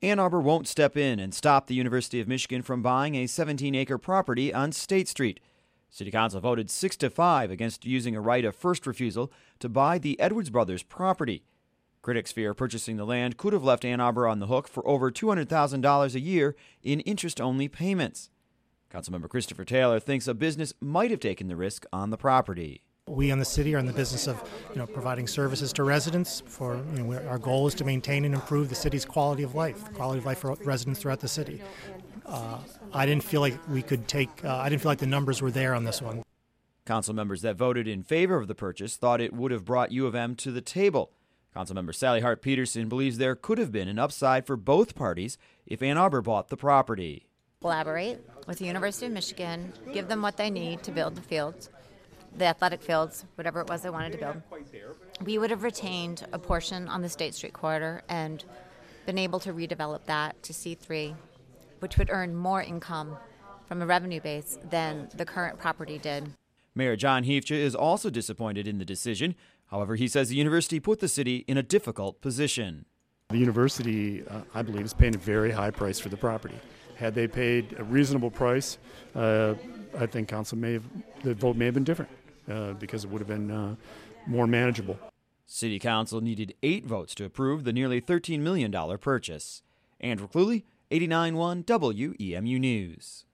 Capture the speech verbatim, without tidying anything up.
Ann Arbor won't step in and stop the University of Michigan from buying a seventeen-acre property on State Street. City Council voted six to five against using a right of first refusal to buy the Edwards Brothers property. Critics fear purchasing the land could have left Ann Arbor on the hook for over two hundred thousand dollars a year in interest-only payments. Councilmember Christopher Taylor thinks a business might have taken the risk on the property. We in the city are in the business of, you know, providing services to residents. For you know, our goal is to maintain and improve the city's quality of life, quality of life for residents throughout the city. Uh, I didn't feel like we could take. Uh, I didn't feel like the numbers were there on this one. Council members that voted in favor of the purchase thought it would have brought U of M to the table. Councilmember Sally Hart Peterson believes there could have been an upside for both parties if Ann Arbor bought the property. Collaborate with the University of Michigan, give them what they need to build the fields. The athletic fields, whatever it was they wanted to build. We would have retained a portion on the State Street corridor and been able to redevelop that to C three, which would earn more income from a revenue base than the current property did. Mayor John Heifcha is also disappointed in the decision. However, he says the university put the city in a difficult position. The university, uh, I believe, is paying a very high price for the property. Had they paid a reasonable price, uh, I think council may have, the vote may have been different. Uh, because it would have been uh, more manageable. City Council needed eight votes to approve the nearly thirteen million dollars purchase. Andrew Cluley, eighty-nine point one W E M U News.